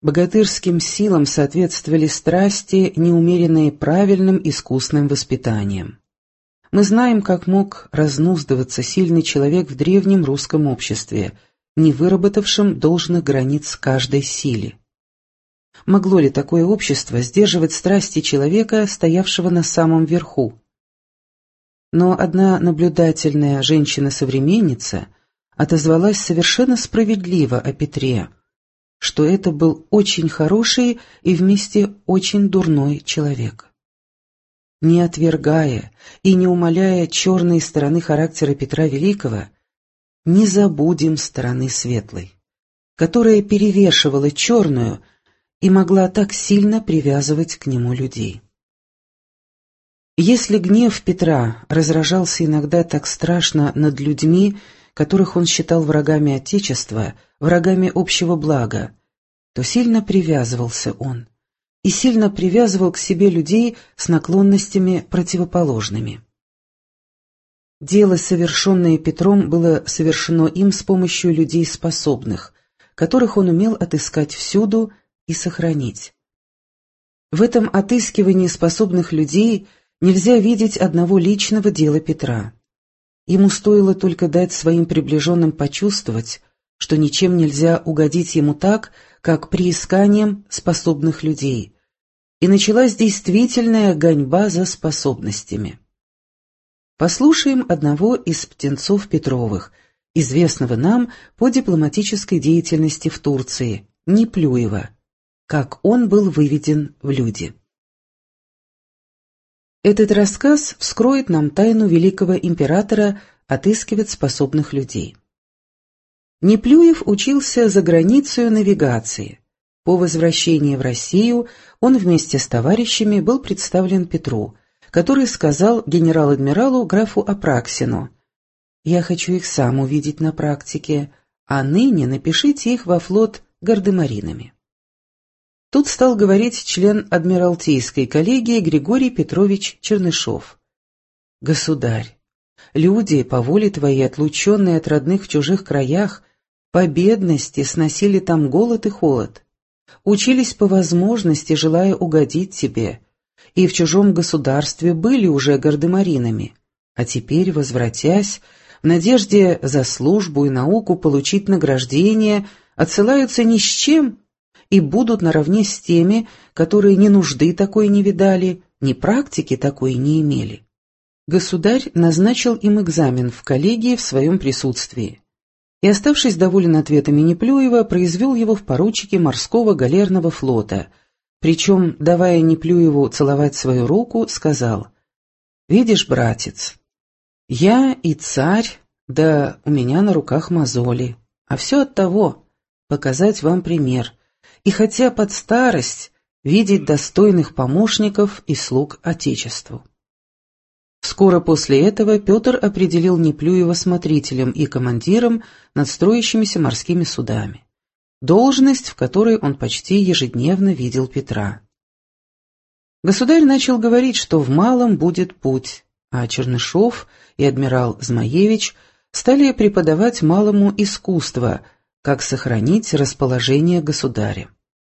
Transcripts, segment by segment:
Богатырским силам соответствовали страсти, неумеренные правильным искусным воспитанием. Мы знаем, как мог разнуздываться сильный человек в древнем русском обществе, не выработавшем должных границ каждой силе. Могло ли такое общество сдерживать страсти человека, стоявшего на самом верху? Но одна наблюдательная женщина-современница отозвалась совершенно справедливо о Петре, что это был очень хороший и вместе очень дурной человек. Не отвергая и не умаляя черной стороны характера Петра Великого, не забудем стороны светлой, которая перевешивала черную и могла так сильно привязывать к нему людей. Если гнев Петра разражался иногда так страшно над людьми, которых он считал врагами Отечества, врагами общего блага, то сильно привязывался он, и сильно привязывал к себе людей с наклонностями противоположными. Дело, совершенное Петром, было совершено им с помощью людей способных, которых он умел отыскать всюду и сохранить. В этом отыскивании способных людей нельзя видеть одного личного дела Петра. Ему стоило только дать своим приближенным почувствовать, что ничем нельзя угодить ему так, как приисканием способных людей, и началась действительная гоньба за способностями. Послушаем одного из птенцов Петровых, известного нам по дипломатической деятельности в Турции, Неплюева, как он был выведен в люди. Этот рассказ вскроет нам тайну великого императора отыскивать способных людей. Неплюев учился за границей навигации. По возвращении в Россию он вместе с товарищами был представлен Петру, который сказал генерал-адмиралу графу Апраксину: «Я хочу их сам увидеть на практике, а ныне напишите их во флот гардемаринами». Тут стал говорить член адмиралтейской коллегии Григорий Петрович Чернышов: «Государь, люди, по воле твоей отлученные от родных в чужих краях, по бедности сносили там голод и холод, учились по возможности, желая угодить тебе, и в чужом государстве были уже гардемаринами, а теперь, возвратясь, в надежде за службу и науку получить награждение, отсылаются ни с чем и будут наравне с теми, которые ни нужды такой не видали, ни практики такой не имели». Государь назначил им экзамен в коллегии в своем присутствии и, оставшись доволен ответами Неплюева, произвел его в поручике морского галерного флота, причем, давая Неплюеву целовать свою руку, сказал: «Видишь, братец, я и царь, да у меня на руках мозоли, а все от того, показать вам пример, и хотя под старость видеть достойных помощников и слуг Отечеству». Скоро после этого Петр определил Неплюева смотрителем и командиром над строящимися морскими судами, должность, в которой он почти ежедневно видел Петра. Государь начал говорить, что в малом будет путь, а Чернышов и адмирал Змаевич стали преподавать малому искусство, как сохранить расположение государя.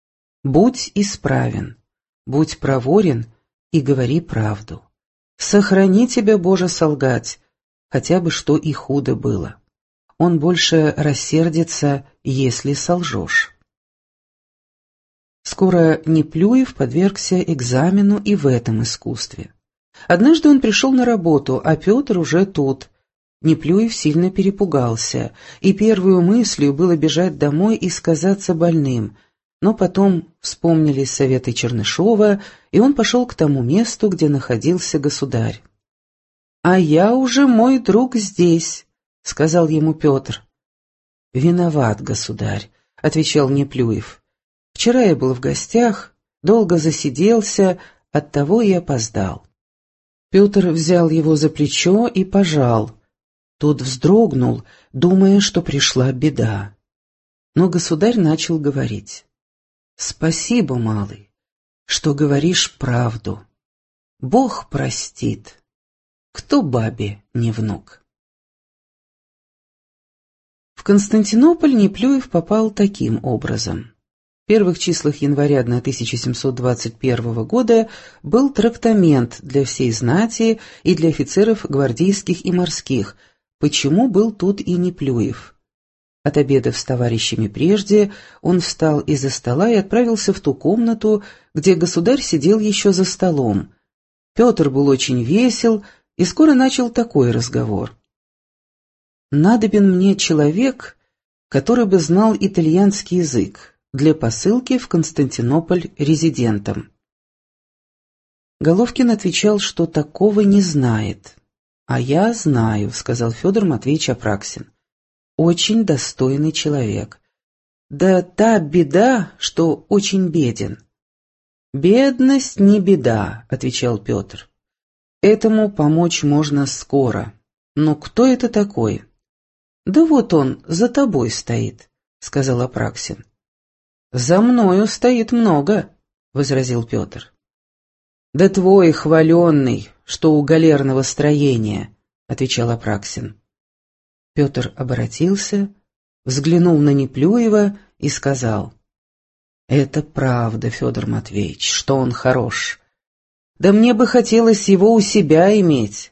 «Будь исправен, будь проворен и говори правду. Сохрани тебя, Боже, солгать, хотя бы что и худо было. Он больше рассердится, если солжешь». Скоро Неплюев подвергся экзамену и в этом искусстве. Однажды он пришел на работу, а Петр уже тут. Неплюев сильно перепугался, и первую мыслью было бежать домой и сказаться больным, но потом вспомнились советы Чернышова, и он пошел к тому месту, где находился государь. «А я уже, мой друг, здесь», — сказал ему Петр. «Виноват, государь», — отвечал Неплюев. «Вчера я был в гостях, долго засиделся, оттого и опоздал». Петр взял его за плечо и пожал. Тот вздрогнул, думая, что пришла беда. Но государь начал говорить: «Спасибо, малый, что говоришь правду. Бог простит, кто бабе не внук». В Константинополь Неплюев попал таким образом. первых числах января 1721 года был трактамент для всей знати и для офицеров гвардейских и морских, почему был тут и Неплюев. Отобедав с товарищами прежде, он встал из-за стола и отправился в ту комнату, где государь сидел еще за столом. Петр был очень весел и скоро начал такой разговор. «Надобен мне человек, который бы знал итальянский язык, для посылки в Константинополь резидентом». Головкин отвечал, что такого не знает. «А я знаю», — сказал Федор Матвеевич Апраксин. «Очень достойный человек. Да та беда, что очень беден». «Бедность не беда», — отвечал Петр. «Этому помочь можно скоро. Но кто это такой?» «Да вот он, за тобой стоит», — сказал Апраксин. «За мною стоит много», — возразил Петр. «Да твой хваленный, что у галерного строения», — отвечал Апраксин. Петр обратился, взглянул на Неплюева и сказал: «Это правда, Федор Матвеевич, что он хорош. Да мне бы хотелось его у себя иметь».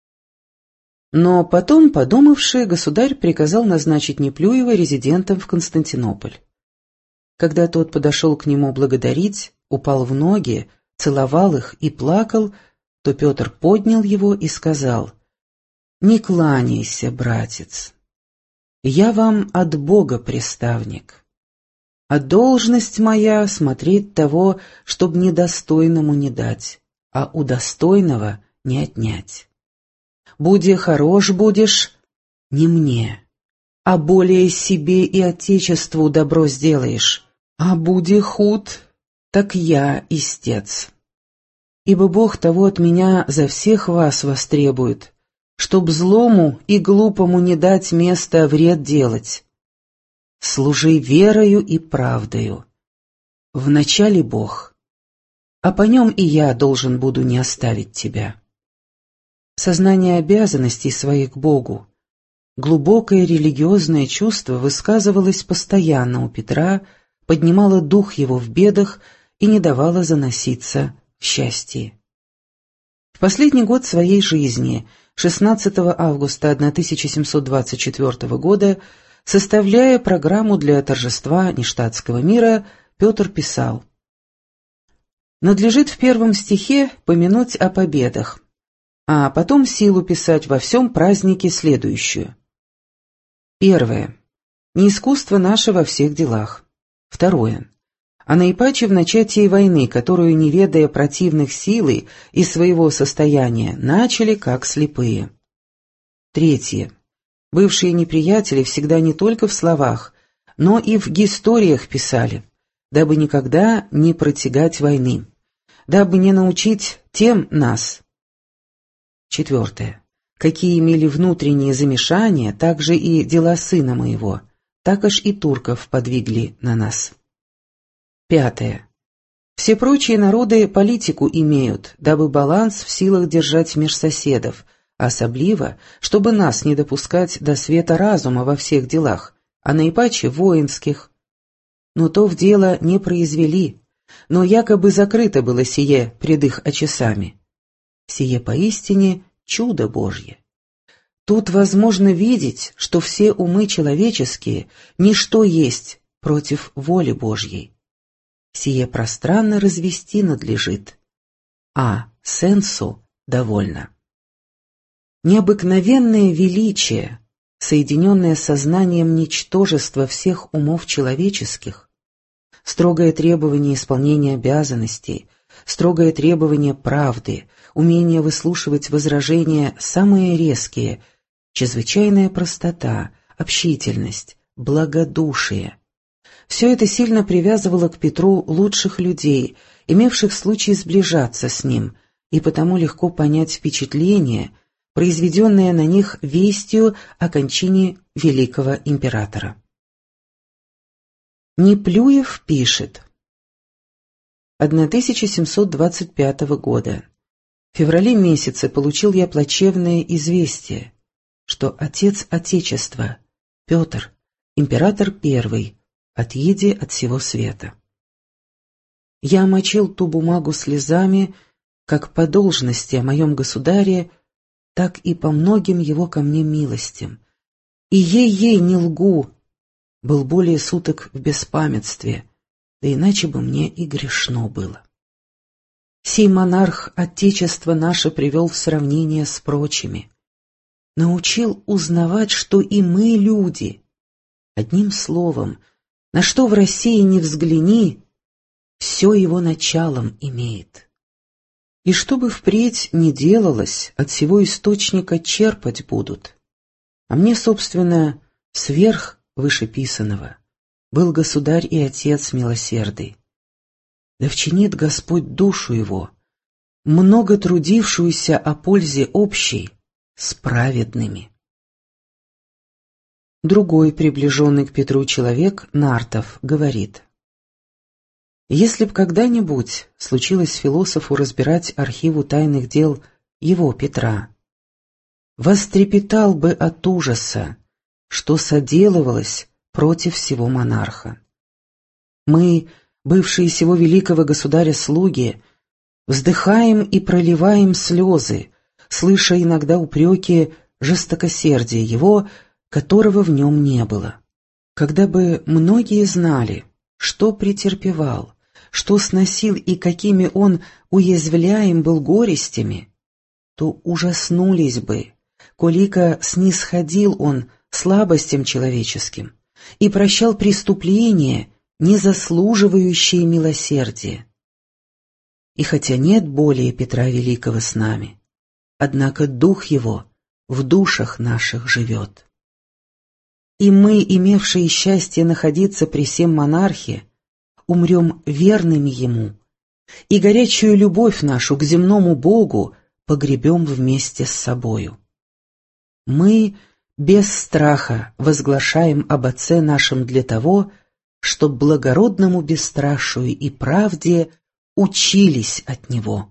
Но потом, подумавши, государь приказал назначить Неплюева резидентом в Константинополь. Когда тот подошел к нему благодарить, упал в ноги, целовал их и плакал, то Петр поднял его и сказал: «Не кланяйся, братец, я вам от Бога приставник, а должность моя смотреть того, чтоб недостойному не дать, а у достойного не отнять. Буди хорош будешь, не мне, а более себе и отечеству добро сделаешь, а буди худ, так я истец. Ибо Бог того от меня за всех вас востребует, чтоб злому и глупому не дать места вред делать. Служи верою и правдою. Вначале Бог, а по нем и я должен буду не оставить тебя». Сознание обязанностей своих к Богу, глубокое религиозное чувство высказывалось постоянно у Петра, поднимало дух его в бедах и не давало заноситься в счастье. В последний год своей жизни, 16 августа 1724 года, составляя программу для торжества нештатского мира, Петр писал: «Надлежит в первом стихе помянуть о победах, а потом силу писать во всем празднике следующую. Первое. Не искусство наше во всех делах. Второе. А наипаче в начатии войны, которую, не ведая противных силы и своего состояния, начали как слепые. Третье. Бывшие неприятели всегда не только в словах, но и в историях писали, дабы никогда не протягать войны, дабы не научить тем нас. Четвертое. Какие имели внутренние замешания, так же и дела сына моего, так аж и турков подвигли на нас. Пятое. Все прочие народы политику имеют, дабы баланс в силах держать меж соседов, особливо, чтобы нас не допускать до света разума во всех делах, а наипаче воинских. Но то в дело не произвели, но якобы закрыто было сие пред их очесами. Сие поистине чудо Божье. Тут возможно видеть, что все умы человеческие ничто есть против воли Божьей. Сие пространно развести надлежит, а сенсу довольно. Необыкновенное величие, соединенное с сознанием ничтожества всех умов человеческих, строгое требование исполнения обязанностей, строгое требование правды, умение выслушивать возражения самые резкие, чрезвычайная простота, общительность, благодушие. Все это сильно привязывало к Петру лучших людей, имевших случай сближаться с ним, и потому легко понять впечатление, произведенное на них вестью о кончине великого императора. Неплюев пишет: 1725 года. В феврале месяце получил я плачевное известие, что отец Отечества, Петр, император I, отъеде от всего света. Я омочил ту бумагу слезами, как по должности о моем государе, так и по многим его ко мне милостям. И ей-ей не лгу, был более суток в беспамятстве, да иначе бы мне и грешно было. Сей монарх Отечество наше привел в сравнение с прочими, научил узнавать, что и мы люди. Одним словом, на что в России не взгляни, все его началом имеет. И что бы впредь ни делалось, от сего источника черпать будут. А мне, собственно, сверх вышеписанного был государь и отец милосердый. Да вчинит Господь душу его, много трудившуюся о пользе общей, с праведными. Другой приближенный к Петру человек, Нартов, говорит: если б когда-нибудь случилось философу разбирать архиву тайных дел его, Петра, вострепетал бы от ужаса, что соделывалось против всего монарха. Мы, бывшие сего великого государя слуги, вздыхаем и проливаем слезы, слыша иногда упреки жестокосердия его, которого в нем не было. Когда бы многие знали, что претерпевал, что сносил и какими он уязвляем был горестями, то ужаснулись бы, колика снисходил он слабостям человеческим и прощал преступления, не заслуживающие милосердия. И хотя нет более Петра Великого с нами, однако дух его в душах наших живет. И мы, имевшие счастье находиться при сем монархе, умрем верными ему, и горячую любовь нашу к земному Богу погребем вместе с собою. Мы без страха возглашаем об Отце нашем для того, чтоб благородному бесстрашию и правде учились от Него.